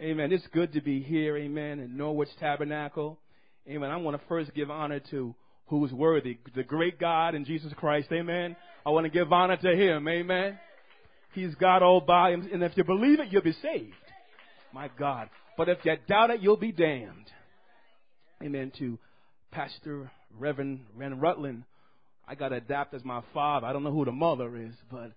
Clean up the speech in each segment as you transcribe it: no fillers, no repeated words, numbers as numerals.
Amen. It's good to be here, amen, in Norwich Tabernacle. Amen. I want to first give honor to who's worthy, the great God in Jesus Christ, amen. I want to give honor to him, amen. He's God all by him, and if you believe it, you'll be saved. My God. But if you doubt it, you'll be damned. Amen. To Pastor Reverend Ren Rutland, I got to adapt as my father. I don't know who the mother is, but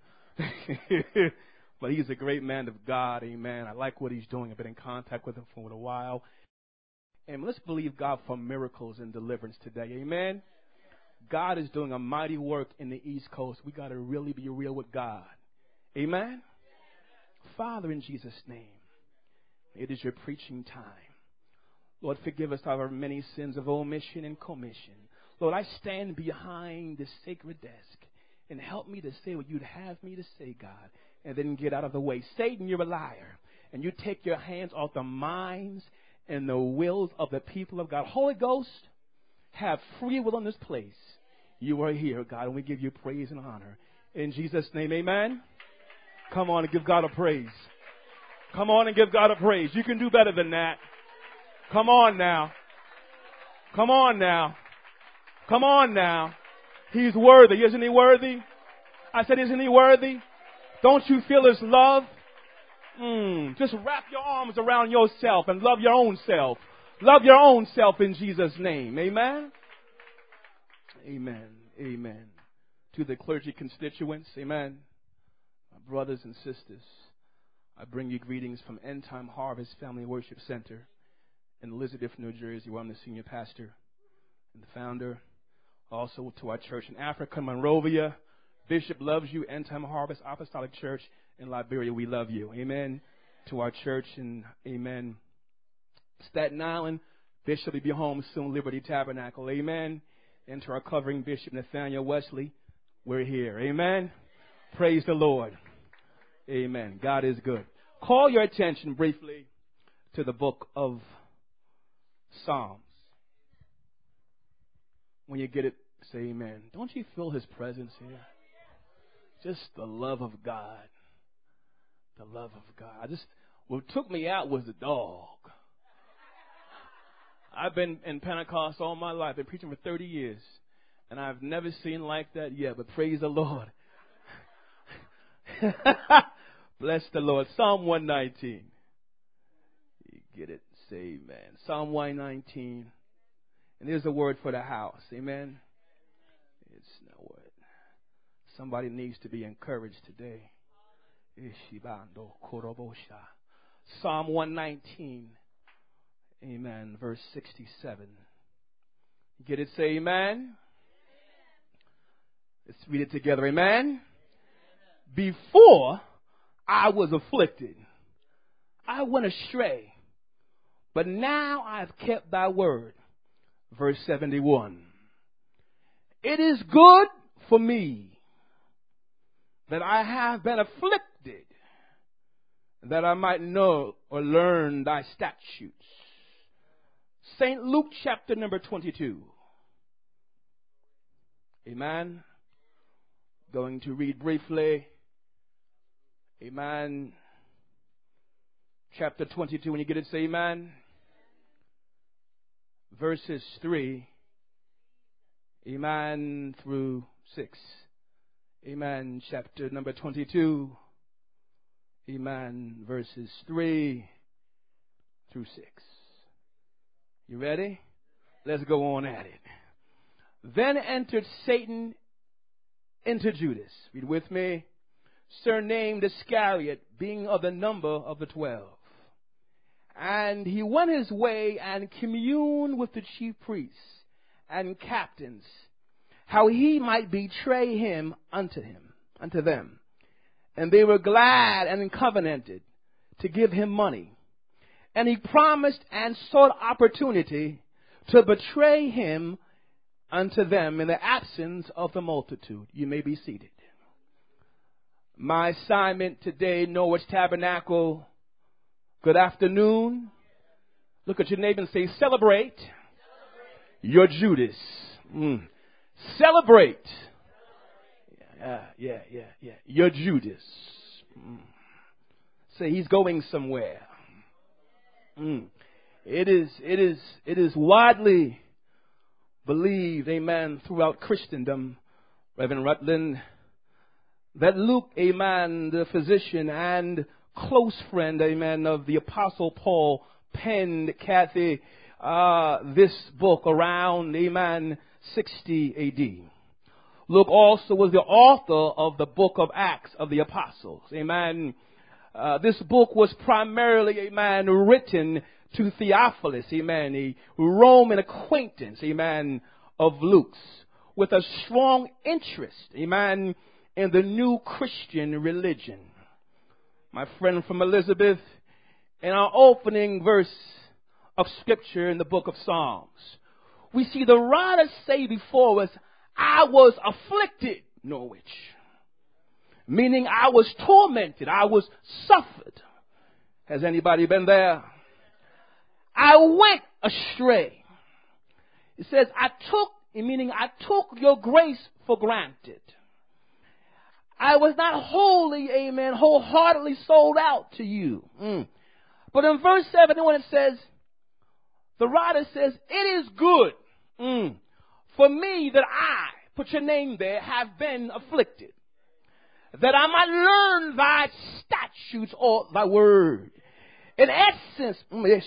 but he's a great man of God, amen. I like what he's doing. I've been in contact with him for a while. And let's believe God for miracles and deliverance today, amen. God is doing a mighty work in the East Coast. We got to really be real with God, amen. Father, in Jesus' name, it is your preaching time. Lord, forgive us of our many sins of omission and commission. Lord, I stand behind the sacred desk and help me to say what you'd have me to say, God, and then get out of the way. Satan, you're a liar, and you take your hands off the minds and the wills of the people of God. Holy Ghost, have free will in this place. You are here, God, and we give you praise and honor. In Jesus' name, amen. Come on and give God a praise. Come on and give God a praise. You can do better than that. Come on now. Come on now. Come on now. He's worthy. Isn't he worthy? I said, isn't he worthy? Don't you feel his love? Just wrap your arms around yourself and love your own self. Love your own self in Jesus' name. Amen? Amen. Amen. To the clergy constituents, amen. My brothers and sisters, I bring you greetings from End Time Harvest Family Worship Center in Elizabeth, New Jersey, where I'm the senior pastor and the founder. Also to our church in Africa, Monrovia. Bishop loves you. End Time Harvest Apostolic Church in Liberia, we love you. Amen. To our church in, amen, Staten Island, Bishop will be home soon, Liberty Tabernacle. Amen. And to our covering Bishop Nathaniel Wesley, we're here. Amen. Praise the Lord. Amen. God is good. Call your attention briefly to the book of Psalms. When you get it, say amen. Don't you feel his presence here? Just the love of God. The love of God. What took me out was the dog. I've been in Pentecost all my life. I've been preaching for 30 years. And I've never seen like that yet. But praise the Lord. Bless the Lord. Psalm 119. You get it? Say amen. Psalm 119. And there's a word for the house. Amen. It's no word. Somebody needs to be encouraged today. Psalm 119. Amen. Verse 67. Get it? Say amen. Let's read it together. Amen. Before I was afflicted, I went astray, but now I've kept thy word. Verse 71. It is good for me that I have been afflicted, that I might know or learn thy statutes. St. Luke chapter number 22. Amen. Going to read briefly. Amen. Chapter 22. When you get it, say amen. Verses 3. Amen through 6. Amen. Chapter number 22. Amen. Verses 3 through 6. You ready? Let's go on at it. Then entered Satan into Judas. Read with me. Surnamed Iscariot, being of the number of the 12. And he went his way and communed with the chief priests and captains, how he might betray him unto them. And they were glad and covenanted to give him money. And he promised and sought opportunity to betray him unto them in the absence of the multitude. You may be seated. My assignment today, Norwich Tabernacle. Good afternoon. Look at your neighbor and say, celebrate your Judas. Celebrate. Yeah. Your Judas. Say he's going somewhere. It is widely believed, amen, throughout Christendom, Reverend Rutland, that Luke, amen, the physician and close friend, amen, of the Apostle Paul, penned, Kathy, this book around, amen, 60 A.D. Luke also was the author of the book of Acts of the Apostles, amen. This book was primarily, amen, written to Theophilus, amen, a Roman acquaintance, amen, of Luke's, with a strong interest, amen, in the new Christian religion. My friend from Elizabeth, in our opening verse of Scripture in the book of Psalms, we see the writer say before us, I was afflicted, Norwich. Meaning I was tormented, I was suffered. Has anybody been there? I went astray. It says, I took your grace for granted. I was not wholly, amen, wholeheartedly sold out to you. But in verse 7, when it says, the writer says, it is good for me that I, put your name there, have been afflicted, that I might learn thy statutes or thy word. In essence,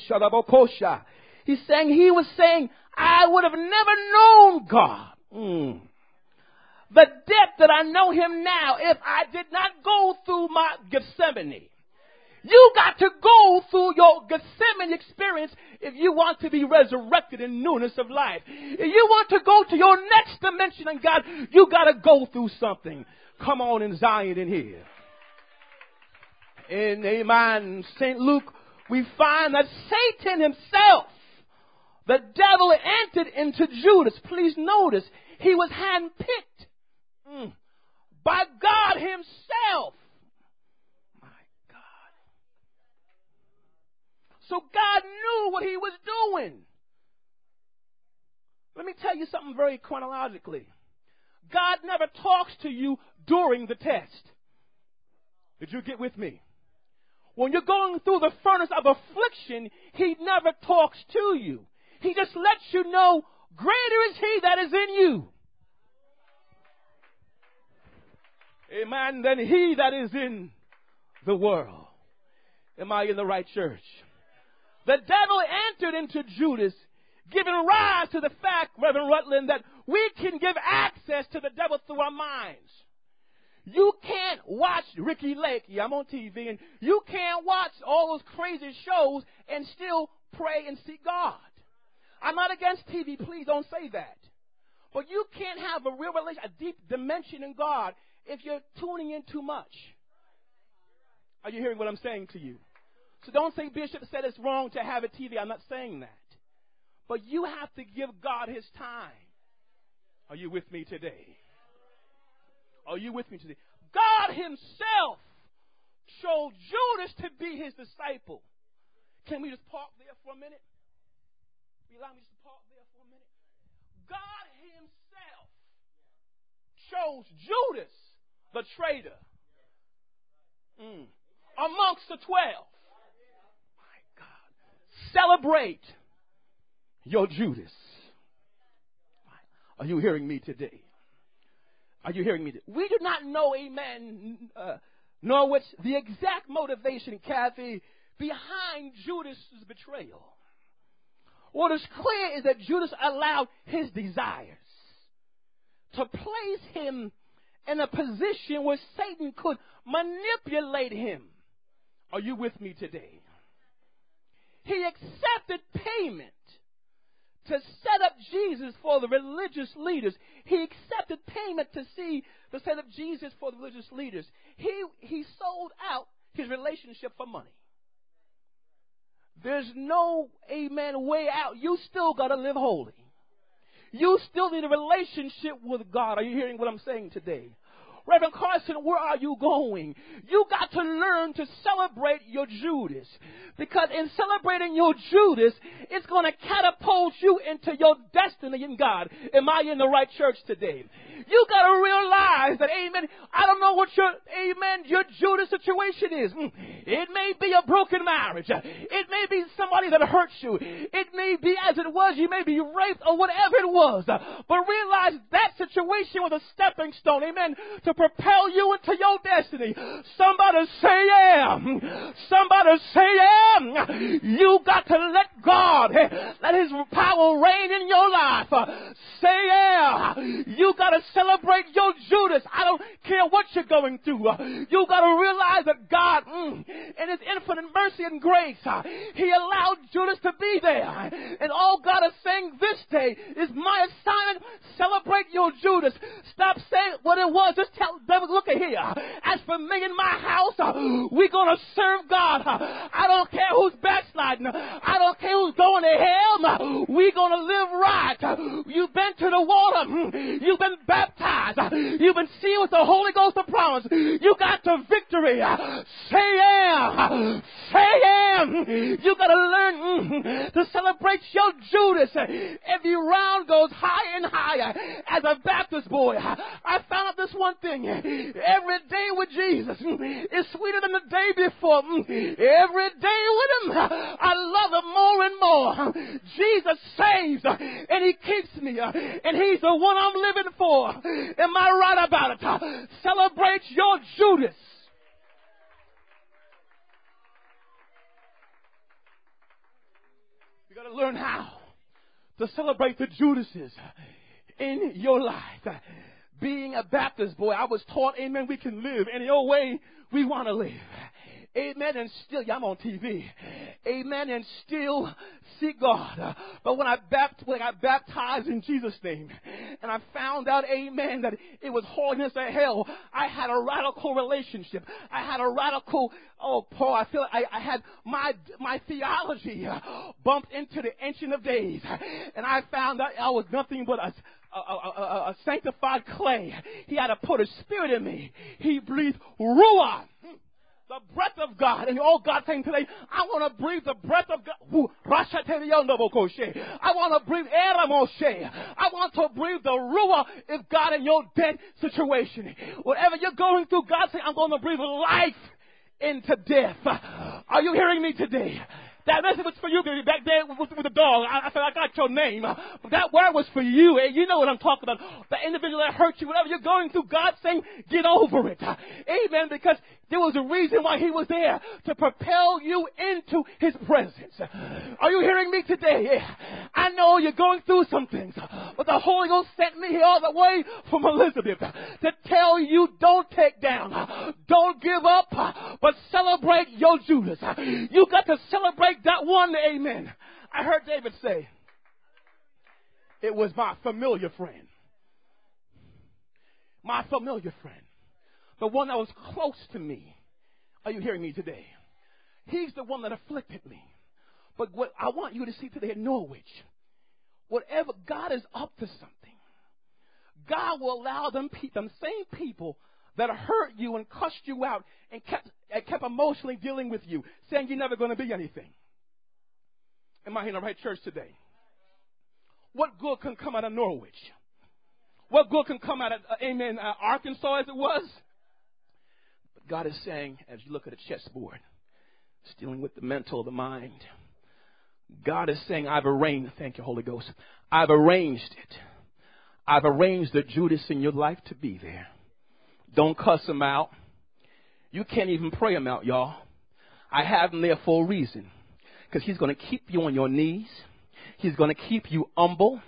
he was saying, I would have never known God. The depth that I know him now if I did not go through my Gethsemane. You got to go through your Gethsemane experience if you want to be resurrected in newness of life. If you want to go to your next dimension in God, you got to go through something. Come on in Zion in here. In amen, St. Luke, we find that Satan himself, the devil, entered into Judas. Please notice, he was handpicked by God himself. My God. So God knew what he was doing. Let me tell you something very chronologically. God never talks to you during the test. Did you get with me? When you're going through the furnace of affliction, he never talks to you. He just lets you know, greater is he that is in you, amen, than he that is in the world. Am I in the right church? The devil entered into Judas, giving rise to the fact, Reverend Rutland, that we can give access to the devil through our minds. You can't watch Ricky Lake, I'm on TV, and you can't watch all those crazy shows and still pray and seek God. I'm not against TV, please don't say that. But you can't have a real relation, a deep dimension in God if you're tuning in too much. Are you hearing what I'm saying to you? So don't say Bishop said it's wrong to have a TV. I'm not saying that. But you have to give God his time. Are you with me today? Are you with me today? God himself chose Judas to be his disciple. Can we just park there for a minute? Allow me to park there for a minute. God himself chose Judas, the traitor, amongst the 12. My God. Celebrate your Judas. Are you hearing me today? Are you hearing me? We do not know, amen, Norwich, the exact motivation, Kathy, behind Judas' betrayal. What is clear is that Judas allowed his desires to place him in a position where Satan could manipulate him. Are you with me today? He accepted payment to set up Jesus for the religious leaders. He accepted payment to set up Jesus for the religious leaders. He sold out his relationship for money. There's no, amen, way out. You still got to live holy. You still need a relationship with God. Are you hearing what I'm saying today? Reverend Carson, where are you going? You got to learn to celebrate your Judas. Because in celebrating your Judas, it's going to catapult you into your destiny in God. Am I in the right church today? You got to realize that, amen, I don't know what your Judas situation is. It may be a broken marriage. It may be some somebody that hurt you. It may be as it was. You may be raped or whatever it was. But realize that situation was a stepping stone, amen, to propel you into your destiny. Somebody say yeah. Somebody say yeah. You got to let God, let His power reign in your life. Say yeah. You got to celebrate your Judas. I don't care what you're going through. You got to realize that God, in His infinite mercy and grace, He allowed Judas to be there. And all God is saying this day is my assignment. Celebrate your Judas. Stop saying what it was. Just tell them, look at here. As for me and my house, we're going to serve God. I don't care who's backsliding. I don't care who's going to hell. We're going to live right. You've been to the water. You've been baptized. You've been sealed with the Holy Ghost of promise. You got the victory. Say yeah. Say yeah. You got to learn to celebrate your Judas. Every round goes higher and higher. As a Baptist boy, I found out this one thing. Every day with Jesus is sweeter than the day before. Every day with Him, I love Him more and more. Jesus saves and He keeps me. And He's the one I'm living for. Am I right about it? Celebrate your Judas. You got to learn how to celebrate the Judases in your life. Being a Baptist boy, I was taught, amen, we can live any old way we want to live. Amen, and still, I'm on TV. Amen, and still seek God. But when I got baptized in Jesus' name, and I found out, amen, that it was holiness or hell, I had a radical relationship. I had a radical, Paul, I feel I had my theology bumped into the Ancient of Days. And I found out I was nothing but a sanctified clay. He had to put His Spirit in me. He breathed Ruah, the breath of God. And all God saying today, I want to breathe the breath of God. I want to breathe Eramoshe. I want to breathe the Ruah of God in your dead situation. Whatever you're going through, God saying, I'm going to breathe life into death. Are you hearing me today? That message was for you, baby, back there with the dog. I said, I got your name. But that word was for you. And you know what I'm talking about. The individual that hurt you, whatever you're going through, God's saying, get over it. Amen. Because there was a reason why He was there, to propel you into His presence. Are you hearing me today? I know you're going through some things, but the Holy Ghost sent me here all the way from Elizabeth to tell you, don't take down, don't give up, but celebrate your Judas. You got to celebrate that one. Amen. I heard David say, it was my familiar friend. My familiar friend. The one that was close to me. Are you hearing me today? He's the one that afflicted me. But what I want you to see today in Norwich, whatever God is up to something, God will allow them same people that hurt you and cussed you out and kept emotionally dealing with you, saying you're never going to be anything. Am I in the right church today? What good can come out of Norwich? What good can come out of, Arkansas as it was? But God is saying, as you look at a chessboard, it's dealing with the mental, the mind. God is saying, I've arranged, thank you, Holy Ghost. I've arranged it. I've arranged the Judas in your life to be there. Don't cuss him out. You can't even pray him out, y'all. I have him there for a reason. Because he's going to keep you on your knees. He's going to keep you humble.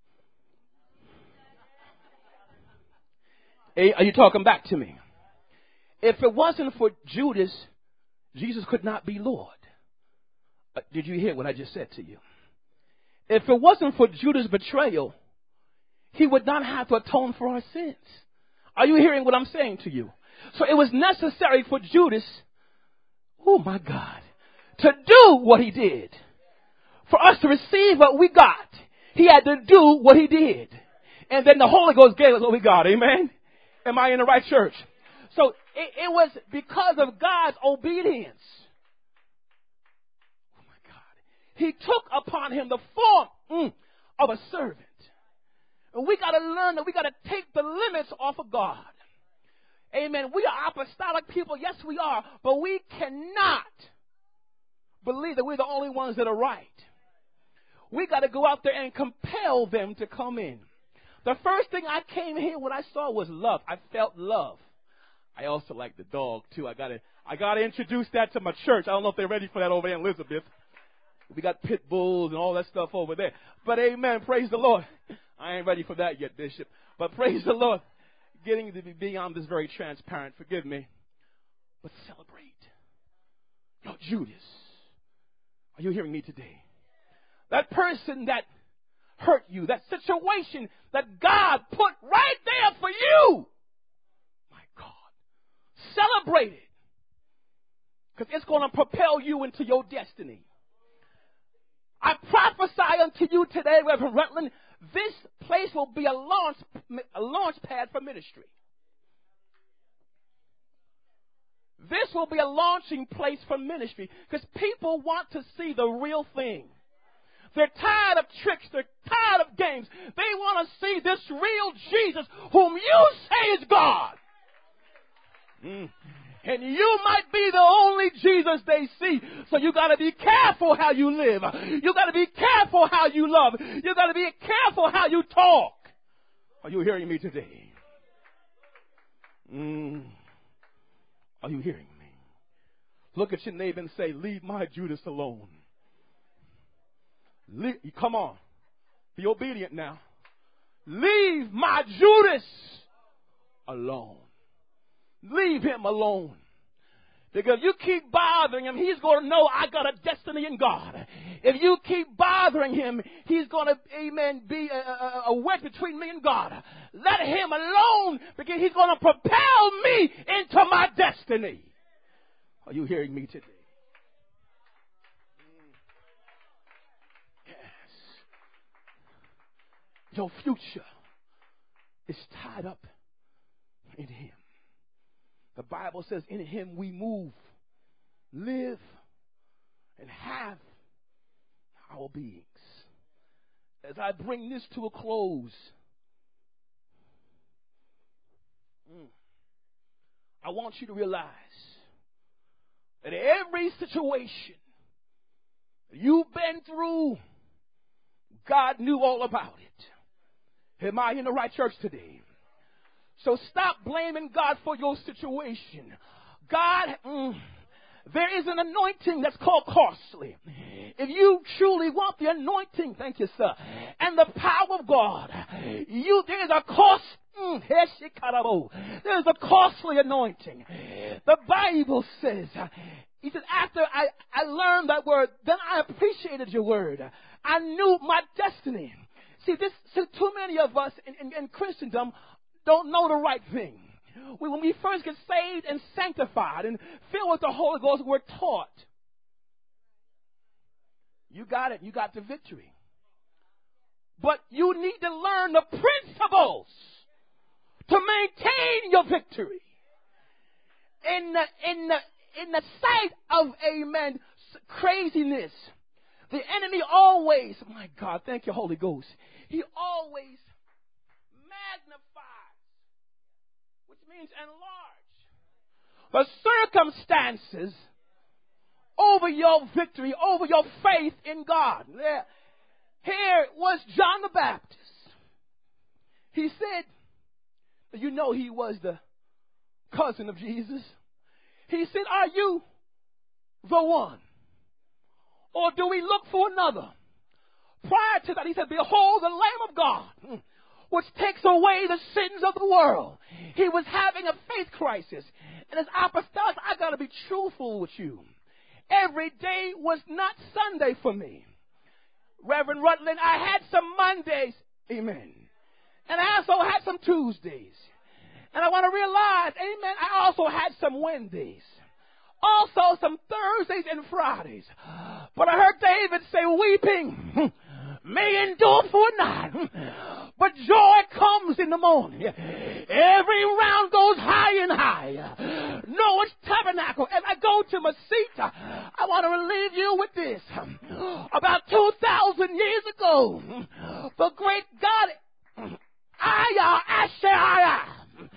Are you talking back to me? If it wasn't for Judas, Jesus could not be Lord. Did you hear what I just said to you? If it wasn't for Judas' betrayal, He would not have to atone for our sins. Are you hearing what I'm saying to you? So it was necessary for Judas, oh my God, to do what he did. For us to receive what we got, he had to do what he did. And then the Holy Ghost gave us what we got. Amen? Am I in the right church? So it was because of God's obedience. Oh my God. He took upon Him the form of a servant. And we got to learn that we got to take the limits off of God. Amen. We are apostolic people. Yes, we are. But we cannot believe that we're the only ones that are right. We got to go out there and compel them to come in. The first thing I came here when I saw was love. I felt love. I also like the dog too. I gotta introduce that to my church. I don't know if they're ready for that over there in Elizabeth. We got pit bulls and all that stuff over there. But amen, praise the Lord. I ain't ready for that yet, Bishop. But praise the Lord. Getting to be beyond this very transparent, forgive me. But celebrate. Yo, Judas, are you hearing me today? That person that hurt you, that situation that God put right there for you. My God. Celebrate it. Because it's going to propel you into your destiny. I prophesy unto you today, Reverend Rutland, this place will be a launch pad for ministry. This will be a launching place for ministry because people want to see the real thing. They're tired of tricks. They're tired of games. They want to see this real Jesus whom you say is God. And you might be the only Jesus they see. So you got to be careful how you live. You got to be careful how you love. You got to be careful how you talk. Are you hearing me today? Are you hearing me? Look at your neighbor and say, leave my Judas alone. Come on. Be obedient now. Leave my Judas alone. Leave him alone. Because if you keep bothering him, he's going to know I got a destiny in God. If you keep bothering him, he's going to, amen, be a wedge between me and God. Let him alone because he's going to propel me into my destiny. Are you hearing me today? Yes. Your future is tied up in him. The Bible says in him we move, live, and have our beings. As I bring this to a close, I want you to realize that every situation you've been through, God knew all about it. Am I in the right church today? So stop blaming God for your situation. God, there is an anointing that's called costly. If you truly want the anointing, thank you, sir, and the power of God, there's a cost. There's a costly anointing. The Bible says, he said, after I learned that word, then I appreciated your word. I knew my destiny. See, too many of us in Christendom don't know the right thing. When we first get saved and sanctified and filled with the Holy Ghost, we're taught. You got it. You got the victory. But you need to learn the principles to maintain your victory. In the sight of, amen, craziness, the enemy always, my God, thank you, Holy Ghost, he always magnifies, which means enlarge, the circumstances over your victory, over your faith in God. Here was John the Baptist. He said, you know, he was the cousin of Jesus. He said, are you the one? Or do we look for another? Prior to that, he said, behold the Lamb of God, which takes away the sins of the world. He was having a faith crisis. And as apostolic, I got to be truthful with you. Every day was not Sunday for me. Reverend Rutland, I had some Mondays, amen. And I also had some Tuesdays. And I want to realize, amen, I also had some Wednesdays. Also some Thursdays and Fridays. But I heard David say, weeping may endure for a night, but joy comes in the morning. Every round goes high and high. Noah's tabernacle. As I go to my seat, I want to relieve you with this. About 2,000 years ago, the great God, Asherah,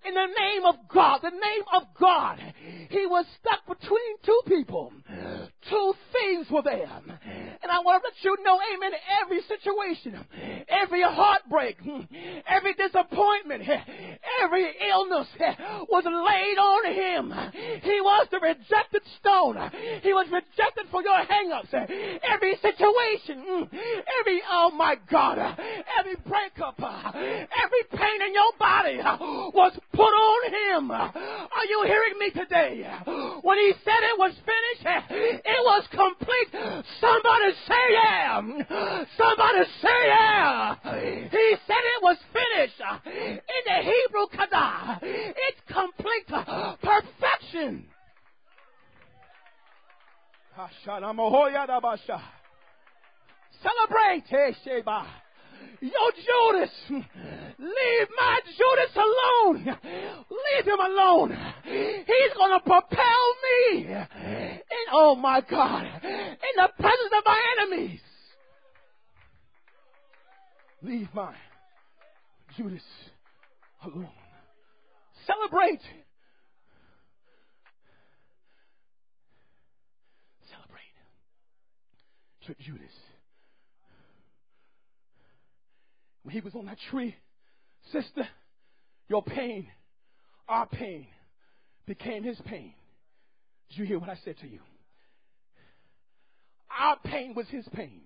in the name of God, the name of God. He was stuck between two people. Two thieves were there. And I want to let you know, amen, every situation, every heartbreak, every disappointment, every illness was laid on him. He was the rejected stone. He was rejected for your hang-ups. Every situation, every, oh my God, every breakup, every pain in your body was put on him. Are you hearing me today? When he said it was finished, it was complete. Somebody say yeah. Somebody say yeah. He said it was finished. In the Hebrew kadah, it's complete perfection. Celebrate, hey Sheba. Yo, Judas, leave my Judas alone. Leave him alone. He's going to propel me. And oh my God, in the presence of my enemies. Leave my Judas alone. Celebrate. Celebrate. To Judas. When he was on that tree, sister, your pain, our pain, became his pain. Did you hear what I said to you? Our pain was his pain.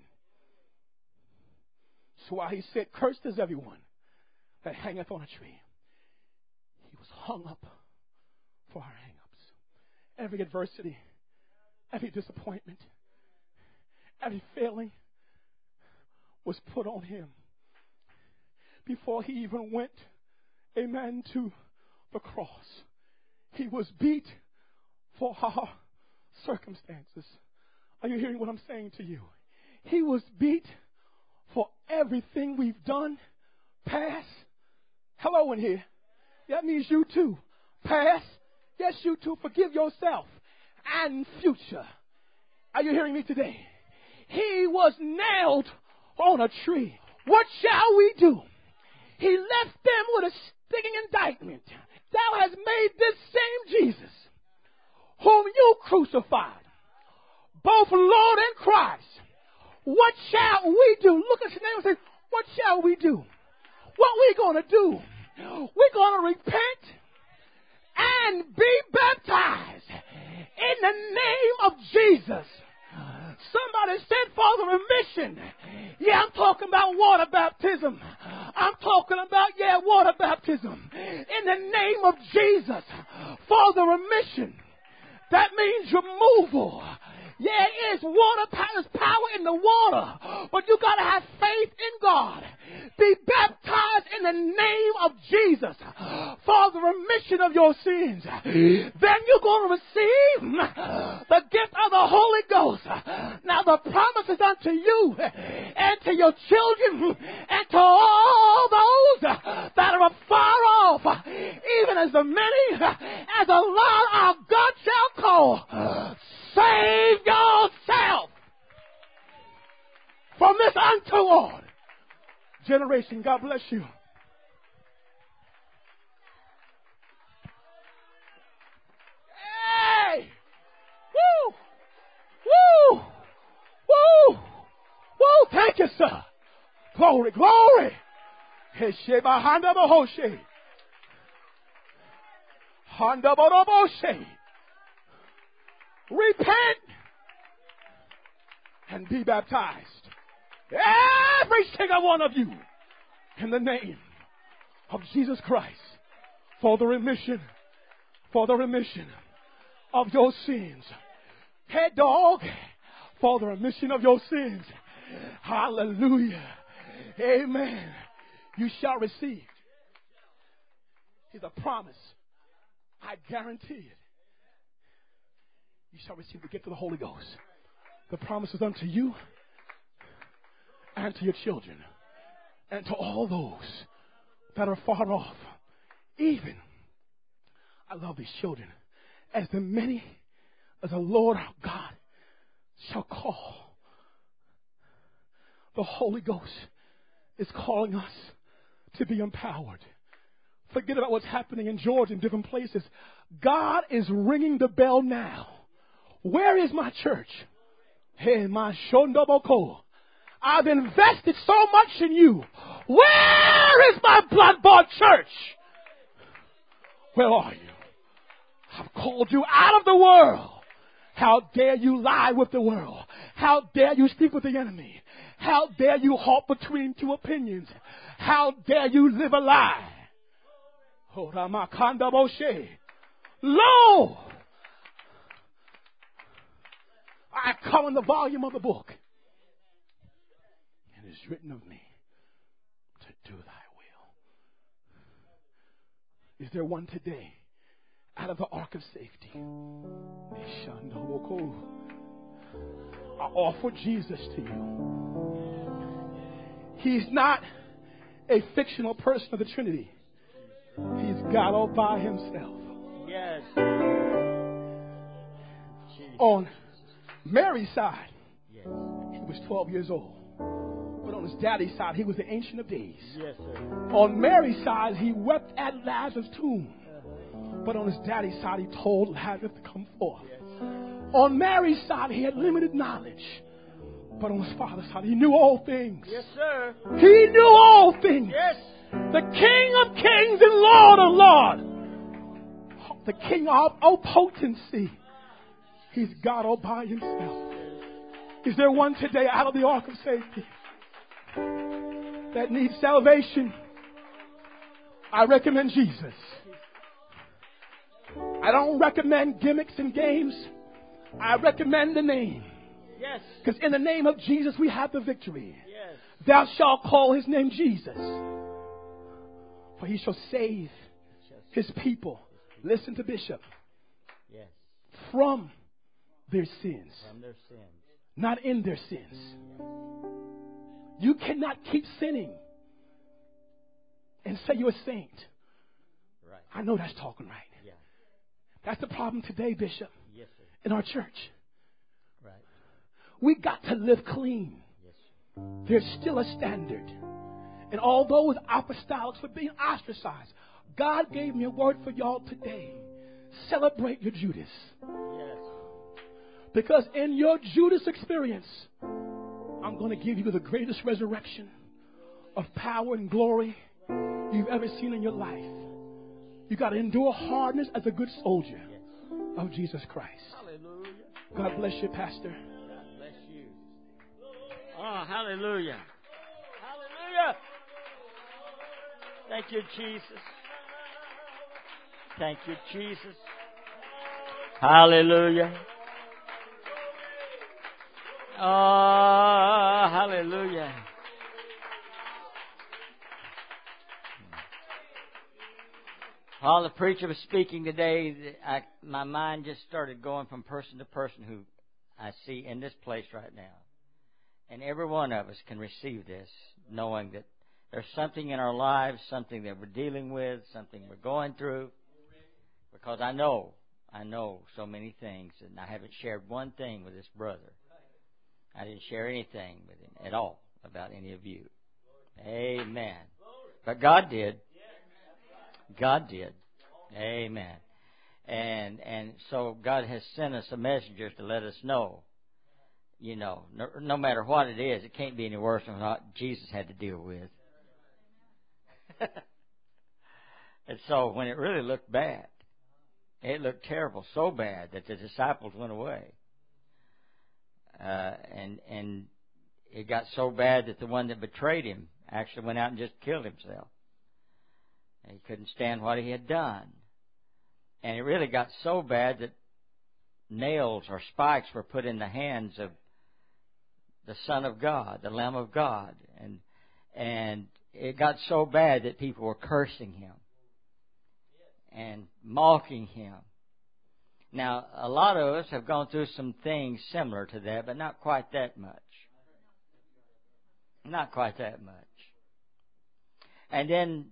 So while he said, cursed is everyone that hangeth on a tree, he was hung up for our hang-ups. Every adversity, every disappointment, every failing was put on him. Before he even went, amen, to the cross, he was beat for our circumstances. Are you hearing what I'm saying to you? He was beat for everything we've done, past. Hello in here. That means you too. Past. Yes, you too. Forgive yourself. And future. Are you hearing me today? He was nailed on a tree. What shall we do? He left them with a stinging indictment. Thou hast made this same Jesus, whom you crucified, both Lord and Christ. What shall we do? Look at your neighbor and say, what shall we do? What we going to do? We're going to repent and be baptized in the name of Jesus. Somebody said for the remission. Yeah, I'm talking about water baptism. I'm talking about, water baptism. In the name of Jesus. For the remission. That means removal. Yeah, it is water. There's power in the water. But you got to have faith in God. Be baptized in the name of Jesus for the remission of your sins. Then you're going to receive the gift of the Holy Ghost. Now the promise is unto you and to your children and to all those that are afar off, even as the many as the Lord our God shall call. Save yourself from this untoward generation. God bless you. Hey! Woo! Woo! Woo! Woo! Thank you, sir. Glory, glory. Hesheba handa bohoshe. Handa boroboshe. Repent and be baptized. Every single one of you in the name of Jesus Christ for the remission of your sins. Head dog for the remission of your sins. Hallelujah. Amen. You shall receive. It's a promise. I guarantee it. You shall receive the gift of the Holy Ghost. The promise is unto you and to your children and to all those that are far off. Even, I love these children, as the many as the Lord our God shall call. The Holy Ghost is calling us to be empowered Forget about what's happening in Georgia and different places. God is ringing the bell now. Where is my church? Hey, my Shondoboko. I've invested so much in you. Where is my blood-bought church? Where are you? I've called you out of the world. How dare you lie with the world? How dare you sleep with the enemy? How dare you halt between two opinions? How dare you live a lie? Lo! I come in the volume of the book. It is written of me to do thy will. Is there one today out of the ark of safety? I offer Jesus to you. He's not a fictional person of the Trinity. He's God all by himself. Yes. On Mary's side, Yes. he was 12 years old. But on his daddy's side, he was the Ancient of Days. Yes, sir. On Mary's side, he wept at Lazarus' tomb. But on his daddy's side, he told Lazarus to come forth. Yes. On Mary's side, he had limited knowledge. But on his father's side, he knew all things. Yes, sir. He knew all things. Yes. The King of Kings and Lord of Lords. The King of potency. He's God all by himself. Is there one today out of the ark of safety that needs salvation? I recommend Jesus. I don't recommend gimmicks and games. I recommend the name. Yes. Because in the name of Jesus we have the victory. Yes. Thou shalt call his name Jesus. For he shall save his people. Listen to Bishop. Yes. From their sins. From their sins. Not in their sins. You cannot keep sinning and say you're a saint. Right. I know that's talking right. Yeah. That's the problem today, Bishop, Yes, sir. in our church. Right. We got to live clean. Yes, sir. There's still a standard. And all those apostolics were being ostracized. God gave me a word for y'all today. Celebrate your Judas. Yes. Because in your Judas experience, I'm going to give you the greatest resurrection of power and glory you've ever seen in your life. You got to endure hardness as a good soldier of Jesus Christ. Hallelujah. God bless you, Pastor. God bless you. Oh, hallelujah. Hallelujah. Thank you, Jesus. Thank you, Jesus. Hallelujah. Oh, hallelujah. While the preacher was speaking today, my mind just started going from person to person who I see in this place right now. And every one of us can receive this, knowing that there's something in our lives, something that we're dealing with, something we're going through. Because I know so many things, and I haven't shared one thing with this brother. I didn't share anything with him at all about any of you. Amen. But God did. God did. Amen. And so God has sent us a messenger to let us know, you know, no matter what it is, it can't be any worse than what Jesus had to deal with. And so when it really looked bad, it looked terrible, so bad that the disciples went away. And it got so bad that the one that betrayed him actually went out and just killed himself. He couldn't stand what he had done. And it really got so bad that nails or spikes were put in the hands of the Son of God, the Lamb of God. And it got so bad that people were cursing him and mocking him. Now, a lot of us have gone through some things similar to that, but not quite that much. Not quite that much. And then,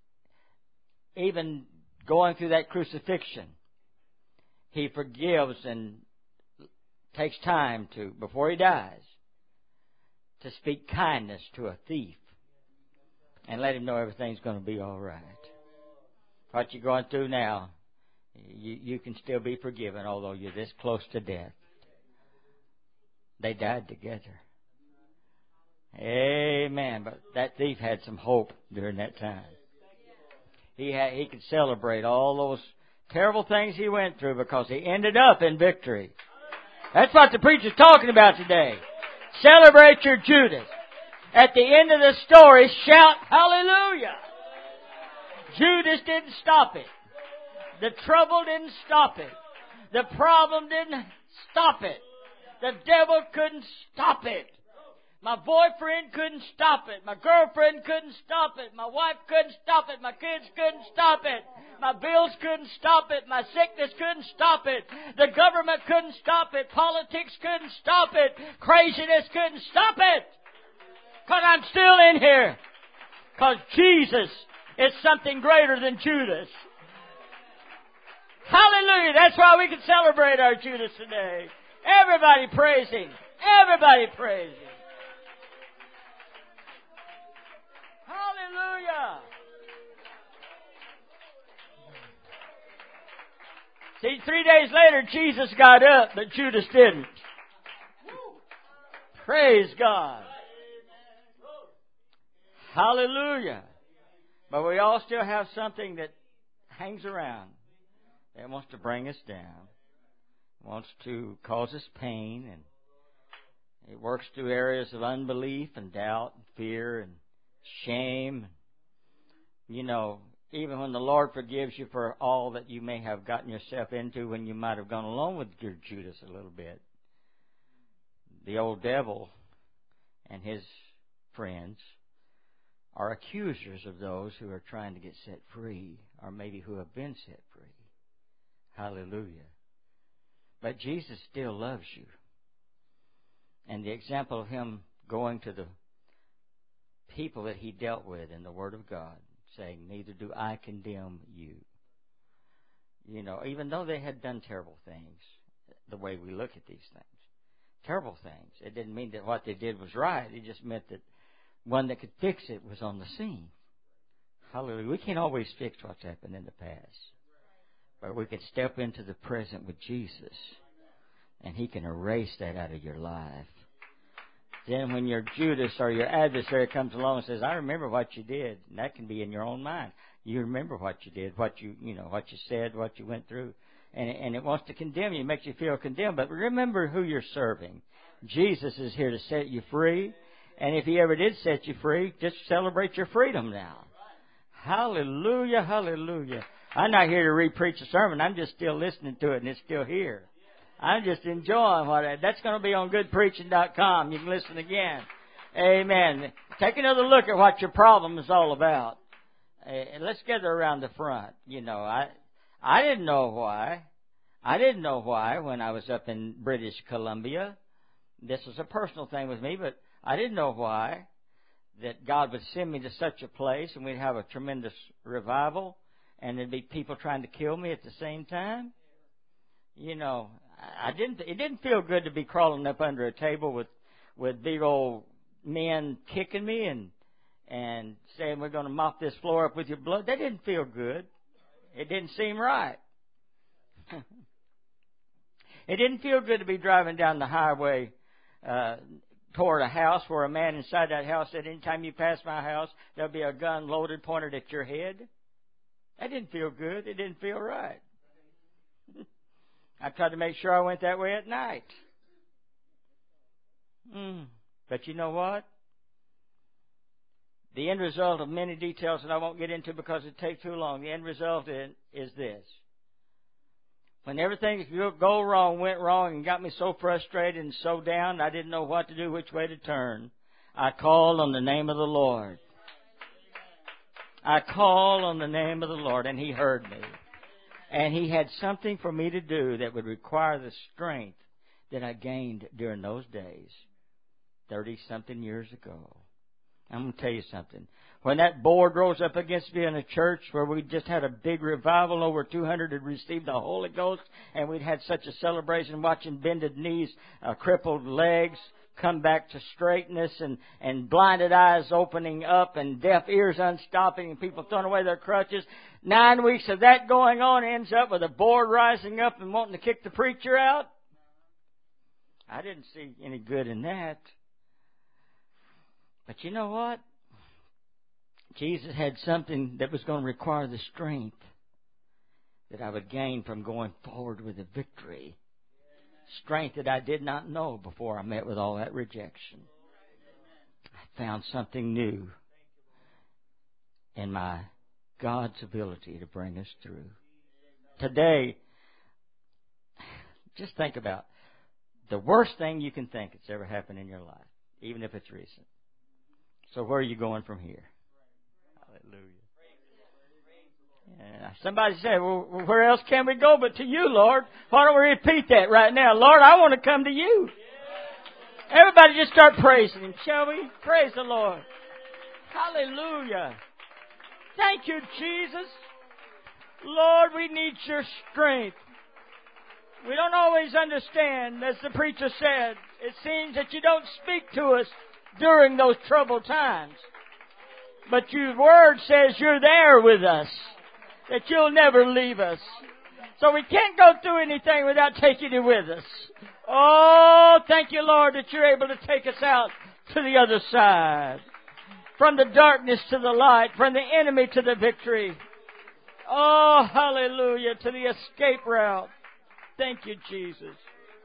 even going through that crucifixion, he forgives and takes time to, before he dies, to speak kindness to a thief and let him know everything's going to be all right. what you're going through now, you can still be forgiven, although you're this close to death. They died together. Amen. But that thief had some hope during that time. He could celebrate all those terrible things he went through because he ended up in victory. That's what the preacher's talking about today. Celebrate your Judas. At the end of the story, shout hallelujah. Judas didn't stop it. The trouble didn't stop it. The problem didn't stop it. The devil couldn't stop it. My boyfriend couldn't stop it. My girlfriend couldn't stop it. My wife couldn't stop it. My kids couldn't stop it. My bills couldn't stop it. My sickness couldn't stop it. The government couldn't stop it. Politics couldn't stop it. Craziness couldn't stop it. Because I'm still in here. Because Jesus is something greater than Judas. Hallelujah. That's why we can celebrate our Judas today. Everybody praise Him. Everybody praise Him. Hallelujah. See, 3 days later, Jesus got up, but Judas didn't. Praise God. Hallelujah. But we all still have something that hangs around. That wants to bring us down. Wants to cause us pain. And it works through areas of unbelief and doubt and fear and shame. You know, even when the Lord forgives you for all that you may have gotten yourself into when you might have gone along with your Judas a little bit, the old devil and his friends are accusers of those who are trying to get set free, or maybe who have been set free. Hallelujah. But Jesus still loves you. And the example of Him going to the people that He dealt with in the Word of God, saying, neither do I condemn you. You know, even though they had done terrible things, the way we look at these things, terrible things, it didn't mean that what they did was right. It just meant that one that could fix it was on the scene. Hallelujah. We can't always fix what's happened in the past. But we can step into the present with Jesus, and He can erase that out of your life. Then when your Judas or your adversary comes along and says, I remember what you did, and that can be in your own mind. You remember what you did, what you said, what you went through. And it wants to condemn you, makes you feel condemned. But remember who you're serving. Jesus is here to set you free. And if He ever did set you free, just celebrate your freedom now. Hallelujah, hallelujah. I'm not here to re-preach a sermon. I'm just still listening to it, and it's still here. I'm just enjoying that's going to be on goodpreaching.com. You can listen again. Amen. Take another look at what your problem is all about. And let's gather around the front. You know, I didn't know why. I didn't know why when I was up in British Columbia. This was a personal thing with me, but I didn't know why that God would send me to such a place and we'd have a tremendous revival and there'd be people trying to kill me at the same time. You know, it didn't feel good to be crawling up under a table with big old men kicking me and saying we're going to mop this floor up with your blood. That didn't feel good. It didn't seem right. It didn't feel good to be driving down the highway toward a house where a man inside that house said, anytime you pass my house, there'll be a gun loaded pointed at your head. That didn't feel good. It didn't feel right. I tried to make sure I went that way at night. But you know what? The end result of many details that I won't get into because it takes too long, the end result is this. When everything went wrong and got me so frustrated and so down, I didn't know what to do, which way to turn. I called on the name of the Lord. I called on the name of the Lord, and He heard me. And He had something for me to do that would require the strength that I gained during those days, 30-something years ago. I'm going to tell you something. When that board rose up against me in a church where we just had a big revival, over 200 had received the Holy Ghost, and we'd had such a celebration watching bended knees, crippled legs, come back to straightness and blinded eyes opening up and deaf ears unstopping and people throwing away their crutches. 9 weeks of that going on ends up with a board rising up and wanting to kick the preacher out. I didn't see any good in that. But you know what? Jesus had something that was going to require the strength that I would gain from going forward with a victory. Strength that I did not know before I met with all that rejection. I found something new in my God's ability to bring us through. Today, just think about the worst thing you can think that's ever happened in your life, even if it's recent. So where are you going from here? Hallelujah. Yeah. Somebody said, well, where else can we go but to you, Lord? Why don't we repeat that right now? Lord, I want to come to you. Everybody just start praising Him, shall we? Praise the Lord. Hallelujah. Thank you, Jesus. Lord, we need your strength. We don't always understand, as the preacher said. It seems that you don't speak to us during those troubled times. But your word says you're there with us, that you'll never leave us. So we can't go through anything without taking you with us. Oh, thank you, Lord, that you're able to take us out to the other side. From the darkness to the light, from the enemy to the victory. Oh, hallelujah, to the escape route. Thank you, Jesus.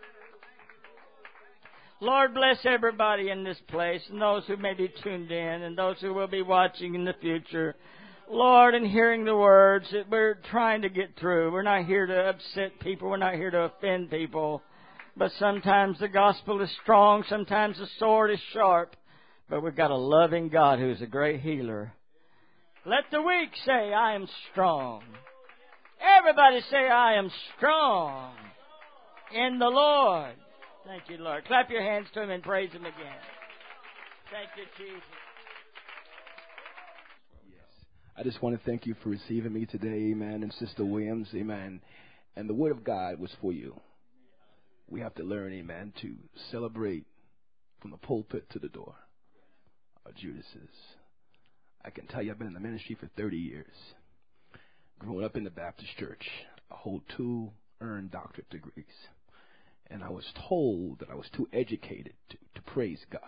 Lord, bless everybody in this place and those who may be tuned in and those who will be watching in the future. Lord, in hearing the words that we're trying to get through, we're not here to upset people. We're not here to offend people. But sometimes the gospel is strong. Sometimes the sword is sharp. But we've got a loving God who's a great healer. Let the weak say, I am strong. Everybody say, I am strong in the Lord. Thank you, Lord. Clap your hands to Him and praise Him again. Thank you, Jesus. Yes. I just want to thank you for receiving me today, amen, and Sister Williams, amen. And the Word of God was for you. We have to learn, amen, to celebrate from the pulpit to the door. Our Judases. I can tell you I've been in the ministry for 30 years. Growing up in the Baptist church, I hold 2 earned doctorate degrees. And I was told that I was too educated to praise God.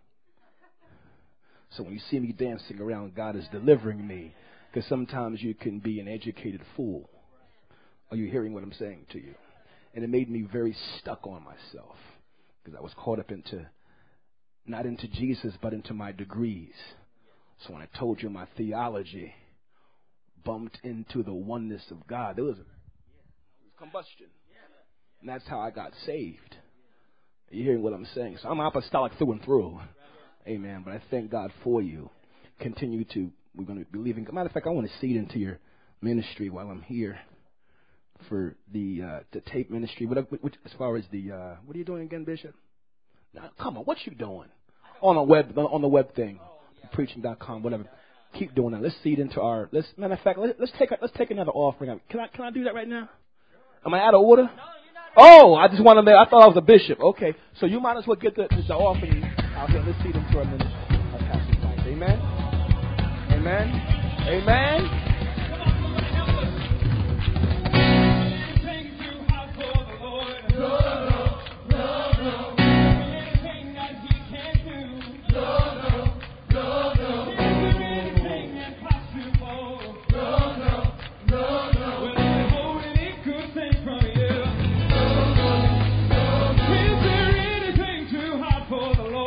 So when you see me dancing around, God is delivering me. Because sometimes you can be an educated fool. Are you hearing what I'm saying to you? And it made me very stuck on myself. Because I was caught up not into Jesus, but into my degrees. So when I told you my theology bumped into the oneness of God, there was combustion. And that's how I got saved. Are you hearing what I'm saying? So I'm apostolic through and through. Amen. But I thank God for you. We're going to be believing. Matter of fact, I want to seed into your ministry while I'm here for the tape ministry. As far as what are you doing again, Bishop? Now, come on, what you doing? On the web thing. Preaching.com, whatever. Keep doing that. Let's seed into matter of fact, let's take another offering. Can I do that right now? Am I out of order? Oh, I just wanted to. I thought I was a bishop. Okay, so you might as well get the offering out here. Let's seed into our ministry. Our pastor's life. Amen. Amen. Amen.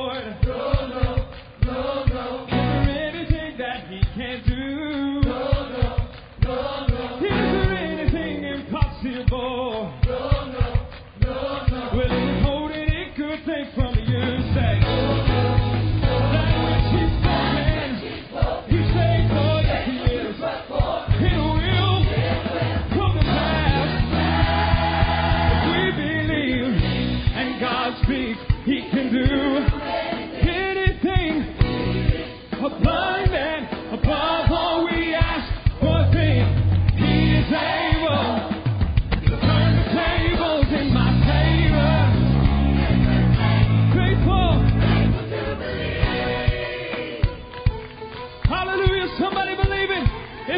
Is there anything that He can't do?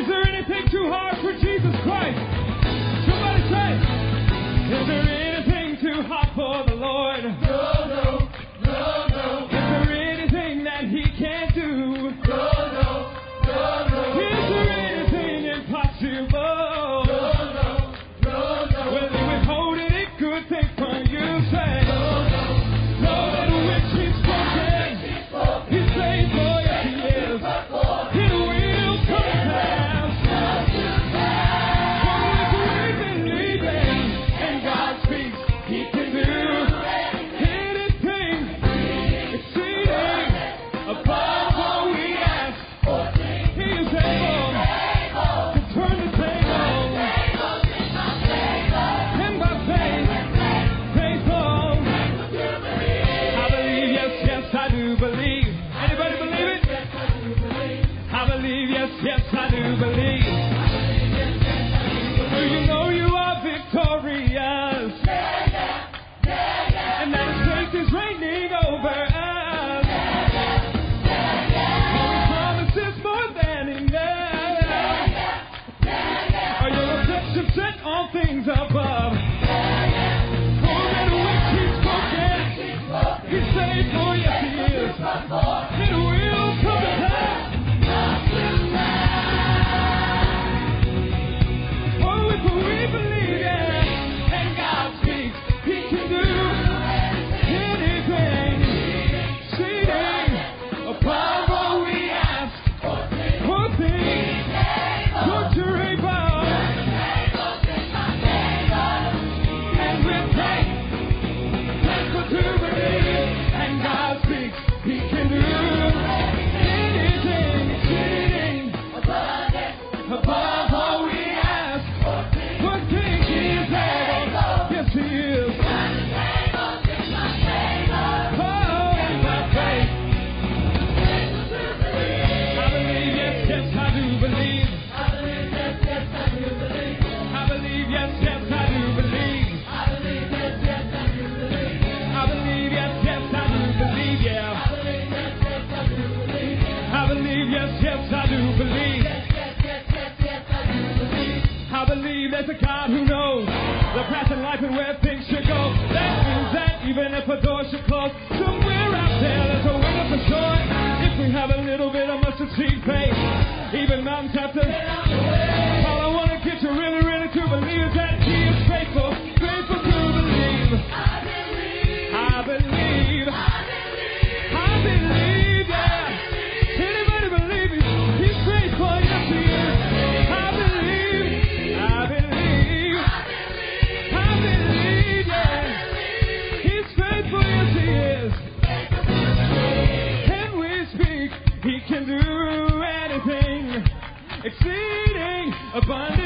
Is there anything too hard for Jesus Christ? Somebody say, is there anything too hard for the Lord? No. Is there anything that He can't do? No. Is there anything impossible? No. Will He withhold any good thing from you? Say, Lord, in which He's spoken, He's faithful, yes He is. It will come to pass. For if we believe and God speaks, He can do anything exceeding above what we ask. He is able to turn the table. And by faith, faithful. I believe, yes, I do believe. Anybody believe it? I believe, yes, I do believe. Do you know you are victorious? And that His grace is reigning over us. His promise is more than enough. Are your affections set on things above? For that which He's spoken, He's faithful, yes He is. It will come to pass. Oh, if we believe it, and God speaks, He can do anything exceeding above what we ask or think. Lord, you're able. And with faith, faithful to believe, and God speaks, He can do anything exceeding above what we ask or think. He is able. Yes, He is. Oh, and by faith, I believe, yes, I do believe. I believe, yes, I do believe. I believe, yes, I do believe. I believe, yes, I do believe, yeah. I believe, yes, I do believe. I believe there's a God who knows the path in life and where things should go. That means that even if a door should close, somewhere out there there's a window for joy. If we have a little bit of mustard seed faith, even mountains have to. All I want to get you really to believe is that He is faithful to believe. I believe, yeah. Anybody believe He's faithful? Yes, He is. I believe, yeah. He's faithful, yes, He is. Can we speak? He can do anything exceeding abundant.